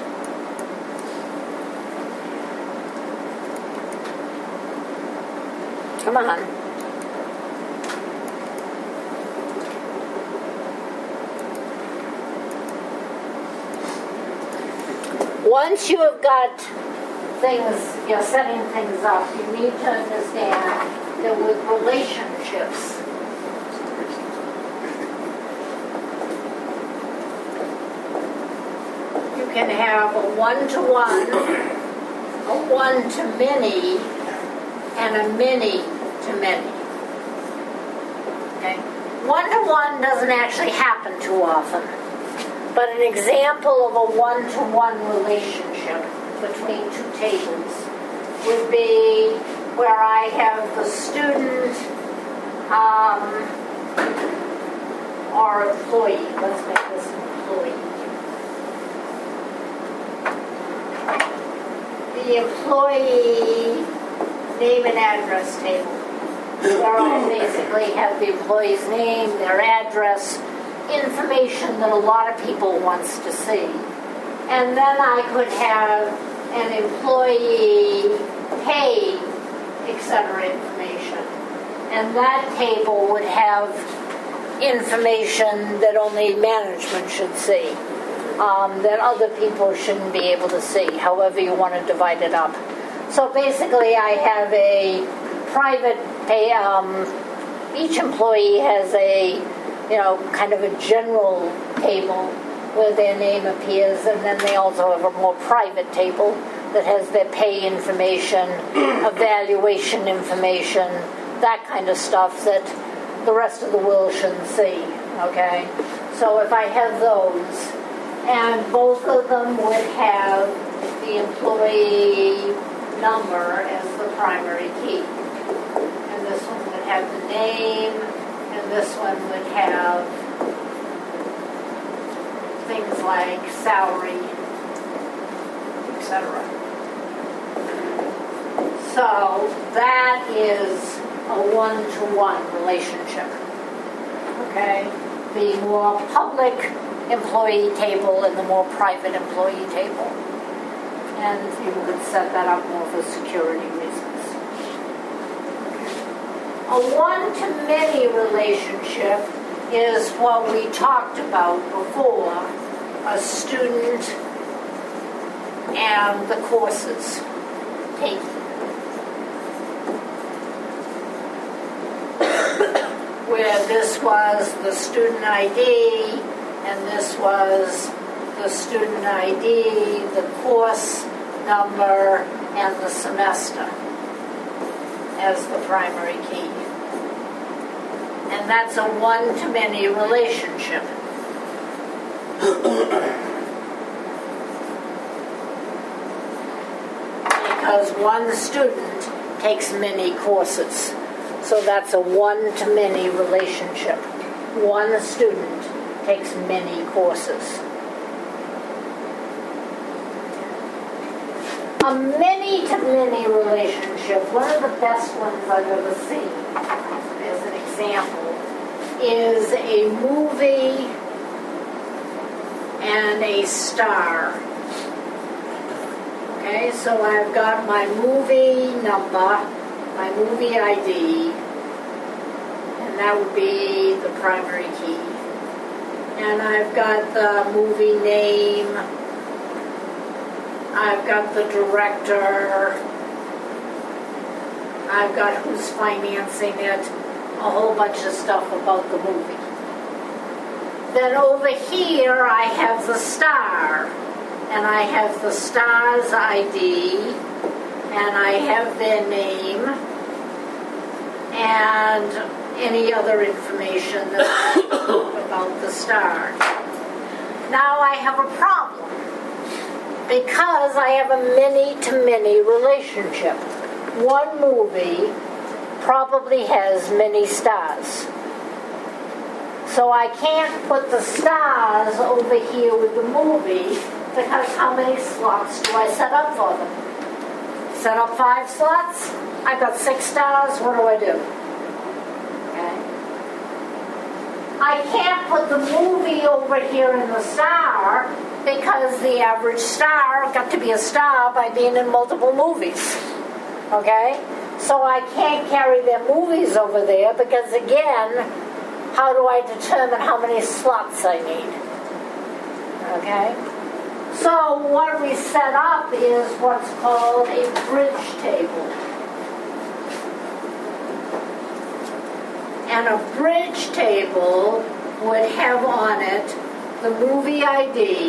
Come on. Once you have got things, you're setting things up, you need to understand that with relationships, you can have a one-to-one, a one-to-many, and a many-to-many. Okay? One-to-one doesn't actually happen too often. But an example of a one-to-one relationship between two tables would be where I have the student um, or employee. Let's make this an employee. The employee name and address table, where I basically have the employee's name, their address, information that a lot of people wants to see. And then I could have an employee pay, et cetera information. And that table would have information that only management should see, um, that other people shouldn't be able to see, however you want to divide it up. So basically I have a private pay, um, each employee has a you know, kind of a general table where their name appears, and then they also have a more private table that has their pay information, evaluation information, that kind of stuff that the rest of the world shouldn't see, okay? So if I have those, and both of them would have the employee number as the primary key, and this one would have the name, and this one would have things like salary, et cetera. So that is a one-to-one relationship. Okay? The more public employee table and the more private employee table. And you could set that up more for security reasons. A one-to-many relationship is what we talked about before, a student and the courses taken. Where this was the student I D, and this was the student I D, the course number, and the semester as the primary key. And that's a one-to-many relationship. Because one student takes many courses. So that's a one-to-many relationship. One student takes many courses. A many-to-many relationship, one of the best ones I've ever seen, as an example, is a movie and a star. Okay, so I've got my movie number, my movie I D, and that would be the primary key. And I've got the movie name, I've got the director, I've got who's financing it, a whole bunch of stuff about the movie. Then over here I have the star, and I have the star's I D, and I have their name, and any other information about the star. Now I have a problem, because I have a many-to-many relationship. One movie probably has many stars. So I can't put the stars over here with the movie, because how many slots do I set up for them? Set up five slots? I've got six stars, what do I do? Okay. I can't put the movie over here in the star, because the average star got to be a star by being in multiple movies. Okay? So I can't carry their movies over there, because again, how do I determine how many slots I need? Okay? So what we set up is what's called a bridge table. And a bridge table would have on it the movie I D,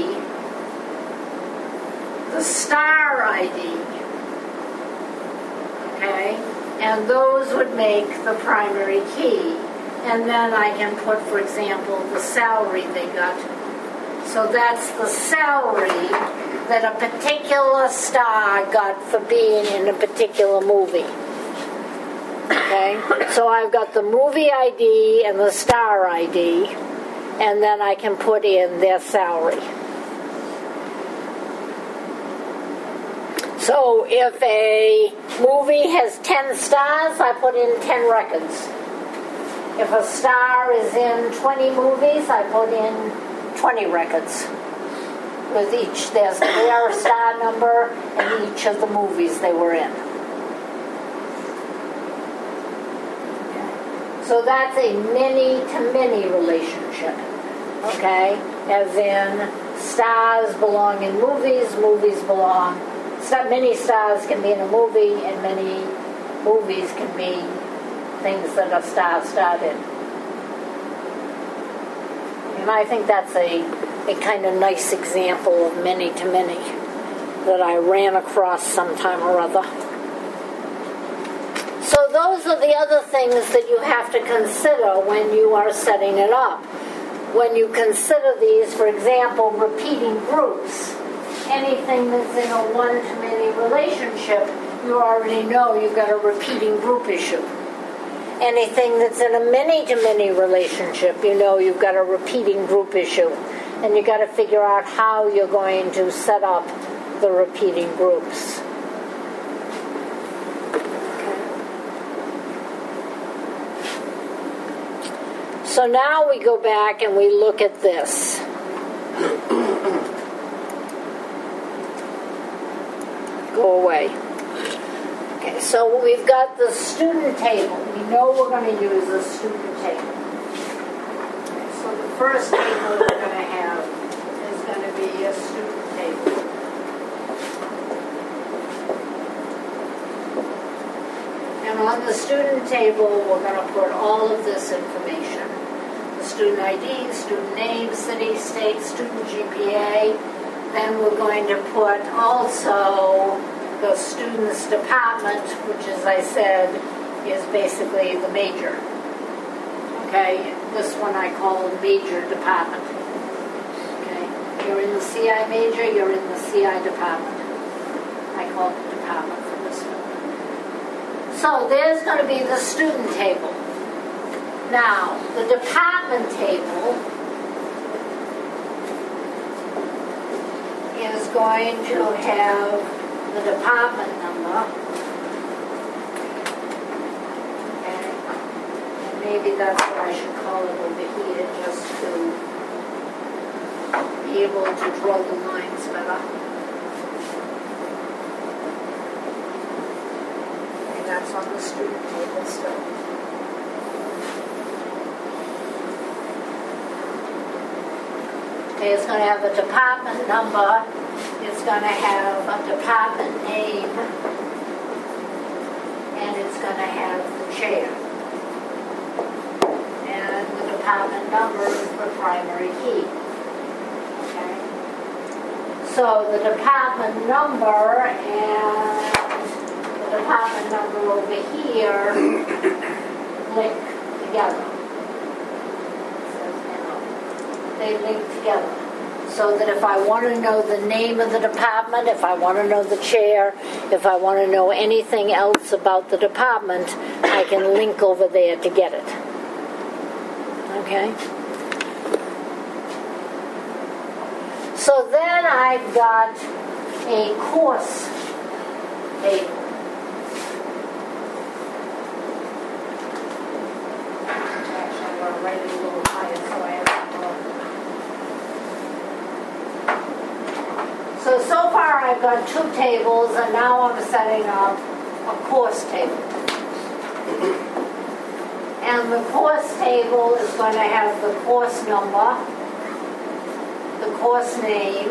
the star I D, okay? And those would make the primary key. And then I can put, for example, the salary they got. So that's the salary that a particular star got for being in a particular movie. Okay? So I've got the movie I D and the star I D, and then I can put in their salary. So if a movie has ten stars, I put in ten records. If a star is in twenty movies, I put in twenty records. With each, there's their star number and each of the movies they were in. So that's a many-to-many relationship. Okay? As in, stars belong in movies, movies belong... Many stars can be in a movie, and many movies can be things that a star starred in. And I think that's a, a kind of nice example of many-to-many that I ran across sometime or other. So those are the other things that you have to consider when you are setting it up. When you consider these, for example, repeating groups, anything that's in a one-to-many relationship, you already know you've got a repeating group issue. Anything that's in a many-to-many relationship, you know you've got a repeating group issue. And you've got to figure out how you're going to set up the repeating groups. So now we go back and we look at this. Go away. Okay, so we've got the student table. We know we're going to use a student table. Okay, so the first table we're going to have is going to be a student table. And on the student table, we're going to put all of this information. The student I D, student name, city, state, student G P A. Then we're going to put also the student's department, which, as I said, is basically the major. Okay, this one I call the major department. Okay, you're in the C I major, you're in the C I department. I call it department for this one. So there's going to be the student table. Now, the department table is going to have the department number. Okay. And maybe that's what I should call it over here, just to be able to draw the lines better. Okay, that's on the student table still. Okay, it's going to have a department number. It's going to have a department name. And it's going to have the chair. And the department number is the primary key. Okay? So the department number and the department number over here link together. They link together. So that if I want to know the name of the department, if I want to know the chair, if I want to know anything else about the department, I can link over there to get it. Okay? So then I've got a course table. Actually, I'm going to write it a little higher so I have So, so far I've got two tables, and now I'm setting up a course table. And the course table is going to have the course number, the course name,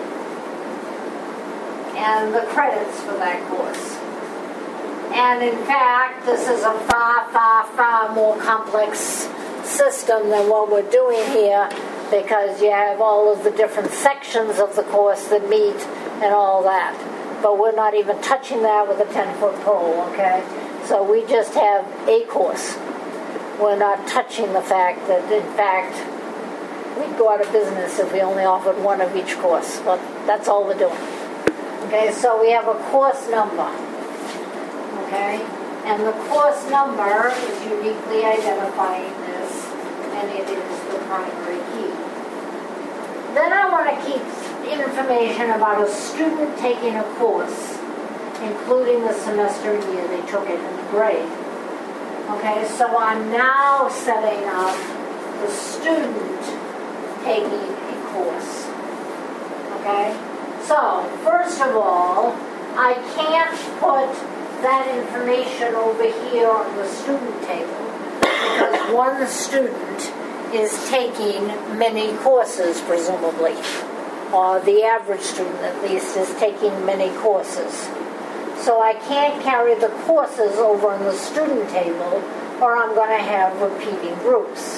and the credits for that course. And in fact, this is a far, far, far more complex system than what we're doing here, because you have all of the different sections of the course that meet and all that. But we're not even touching that with a ten-foot pole, okay? So we just have a course. We're not touching the fact that, in fact, we'd go out of business if we only offered one of each course. But that's all we're doing. Okay, so we have a course number. Okay? And the course number is uniquely identifying this, and it is the primary key. Then I want to keep information about a student taking a course, including the semester and year they took it and the grade. Okay, so I'm now setting up the student taking a course. Okay, so first of all, I can't put that information over here on the student table because one student is taking many courses, presumably. Or the average student, at least, is taking many courses. So I can't carry the courses over on the student table, or I'm going to have repeating groups.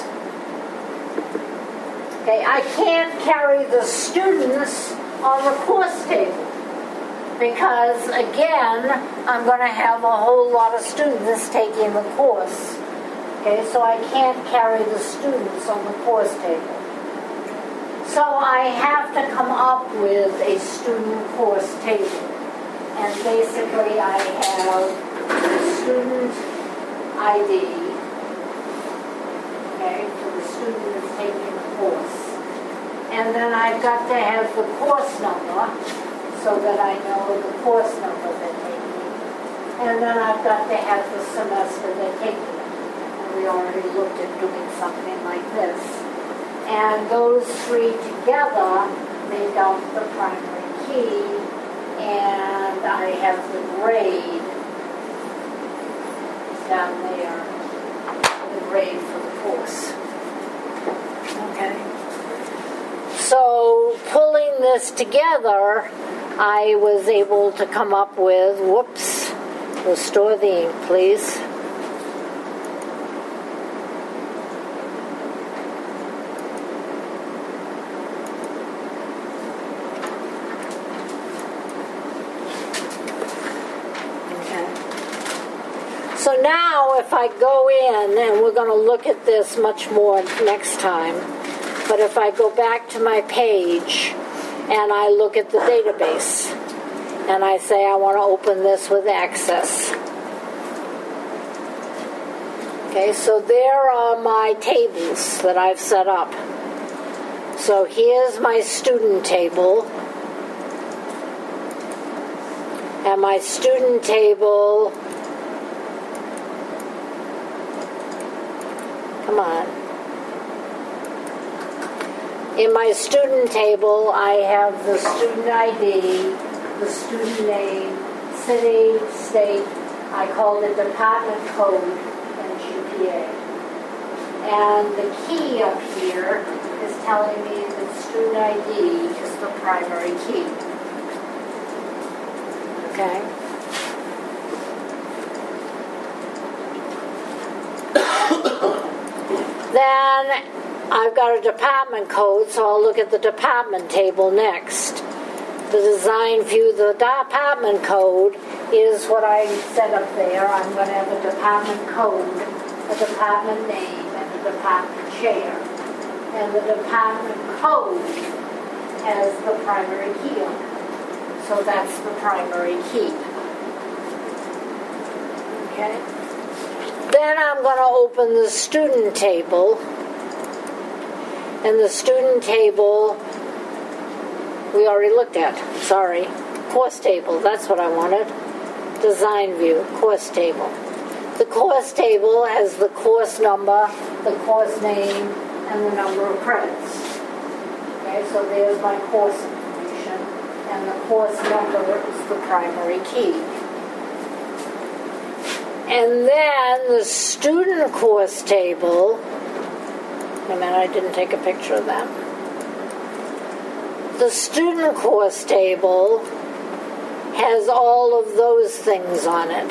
Okay, I can't carry the students on the course table, because, again, I'm going to have a whole lot of students taking the course. Okay, so I can't carry the students on the course table. So I have to come up with a student course table. And basically I have the student I D, okay, for the student that's taking the course. And then I've got to have the course number so that I know the course number they're taking. And then I've got to have the semester they're taking it. we already looked at doing something like this. And those three together make up the primary key, and I have the grade down there, the grade for the course. Okay. So pulling this together, I was able to come up with, whoops, restore the ink, please. So now if I go in, and we're going to look at this much more next time, but if I go back to my page and I look at the database and I say I want to open this with Access. Okay, so there are my tables that I've set up. So here's my student table. And my student table, come on. In my student table, I have the student I D, the student name, city, state, I call it department code, and G P A. And the key up here is telling me that student I D is the primary key. Okay? Then I've got a department code, so I'll look at the department table next. The design view, the department code is what I set up there. I'm going to have a department code, a department name, and a department chair. And the department code has the primary key on it. So that's the primary key. Okay? Then I'm going to open the student table. And the student table, we already looked at, sorry. Course table, that's what I wanted. Design view, course table. The course table has the course number, the course name, and the number of credits. Okay, so there's my course information, and the course number is the primary key. And then the student course table, wait a minute, I didn't take a picture of that. The student course table has all of those things on it.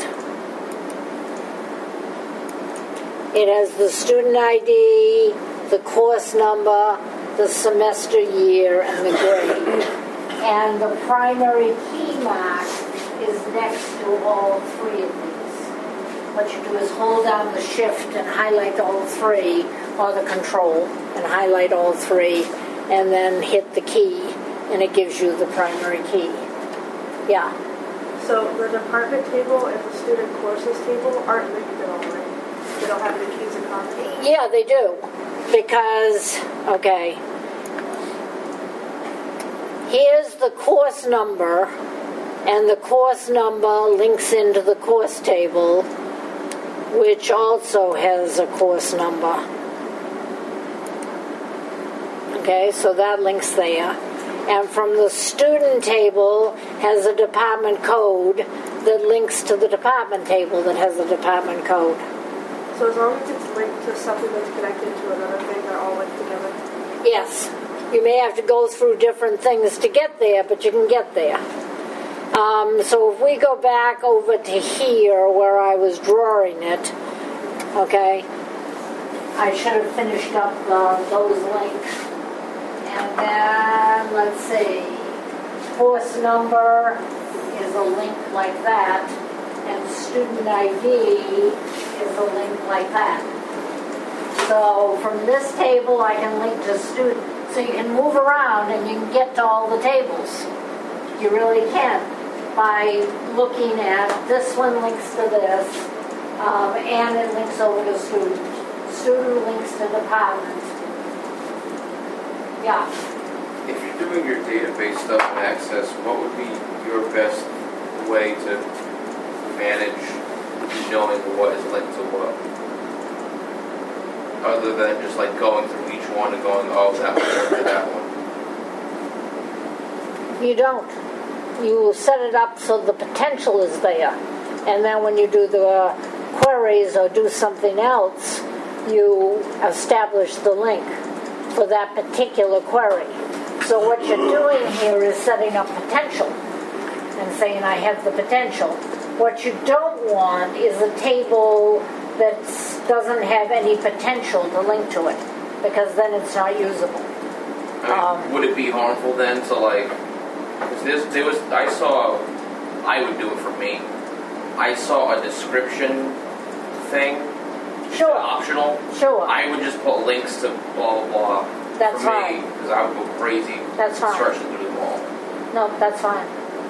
It has the student I D, the course number, the semester year, and the grade. And the primary key mark is next to all three of these. What you do is hold down the shift and highlight all three, or the control, and highlight all three, and then hit the key, and it gives you the primary key. Yeah. So the department table and the student courses table aren't linked at all, right? They don't have the keys in common? Yeah, they do. Because, okay, here's the course number, and the course number links into the course table, which also has a course number. Okay, so that links there. And from the student table has a department code that links to the department table that has a department code. So as long as it's linked to something that's connected to another thing, they're all linked together? Yes. You may have to go through different things to get there, but you can get there. Um, so if we go back over to here where I was drawing it, okay, I should have finished up uh, those links. And then, let's see, course number is a link like that, and student I D is a link like that. So from this table I can link to student, so you can move around and you can get to all the tables. You really can, by looking at this one links to this, um, and it links over to student. Student links to department. Yeah. If you're doing your database stuff in Access, what would be your best way to manage knowing what is linked to what? other than just like going through each one and going, oh, that one or that one? You don't. You set it up so the potential is there. And then when you do the uh, queries or do something else, you establish the link for that particular query. So what you're doing here is setting up potential and saying, I have the potential. What you don't want is a table that doesn't have any potential to link to it, because then it's not usable. I mean, Um, would it be harmful then to like? Cause this, there was, I saw. I would do it for me. I saw a description thing, Sure, optional. sure. I would just put links to blah blah blah. That's for fine. me, because I would go crazy. That's fine. Searching through them all. No, that's fine.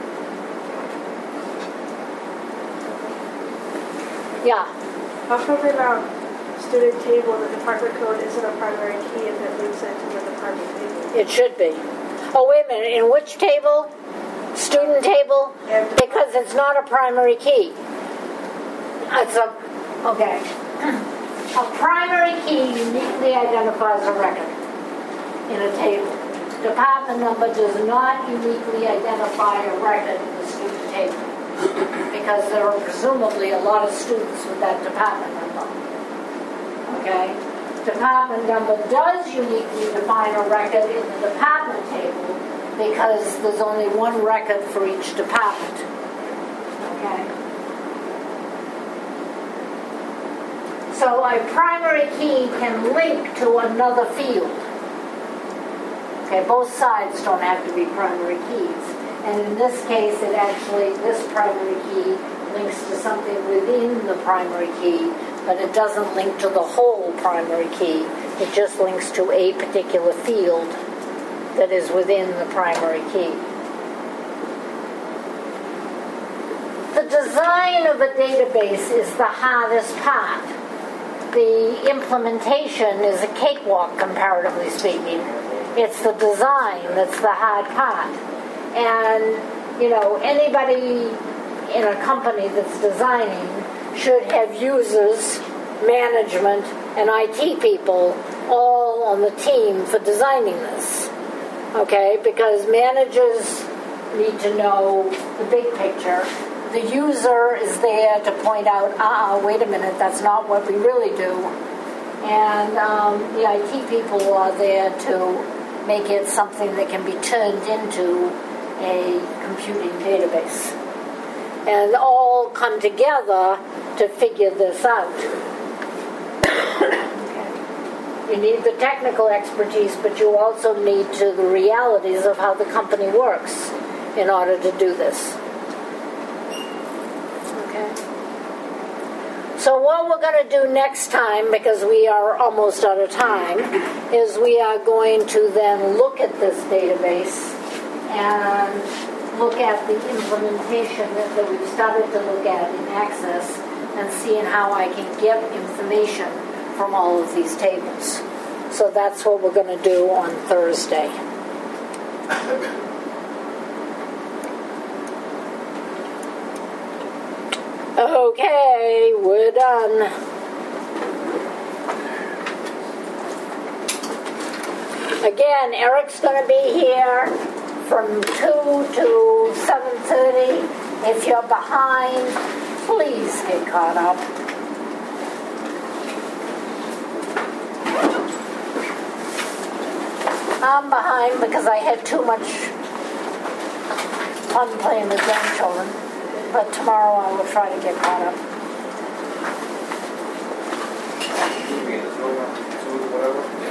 Yeah. How come in um, student table, the department code isn't a primary key if it links it to the department table? It should be. Oh, wait a minute. In which table? Student table? And Because it's not a primary key. It's a, okay. A primary key uniquely identifies a record in a table. Department number does not uniquely identify a record in the student table, because there are presumably a lot of students with that department number. Okay? Department number does uniquely define a record in the department table, because there's only one record for each department. Okay? So a primary key can link to another field. Okay, both sides don't have to be primary keys. And in this case, it actually, this primary key links to something within the primary key, but it doesn't link to the whole primary key. It just links to a particular field that is within the primary key. The design of a database is the hardest part. The implementation is a cakewalk, comparatively speaking. It's the design that's the hard part. And, you know, anybody in a company that's designing should have users, management, and I T people all on the team for designing this. Okay? Because managers need to know the big picture. The user is there to point out, uh-uh, wait a minute, that's not what we really do. And um, the I T people are there to make it something that can be turned into a computing database. And all come together to figure this out. Okay. You need the technical expertise, but you also need to the realities of how the company works in order to do this. Okay. So what we're going to do next time, because we are almost out of time, is we are going to then look at this database and look at the implementation that, that we've started to look at in Access, and seeing how I can get information from all of these tables. So that's what we're going to do on Thursday. Okay, we're done. Again, Eric's going to be here from two to seven thirty. If you're behind, please get caught up. I'm behind because I had too much fun playing with grandchildren. But tomorrow I will try to get caught up. You mean, there's no, two, whatever?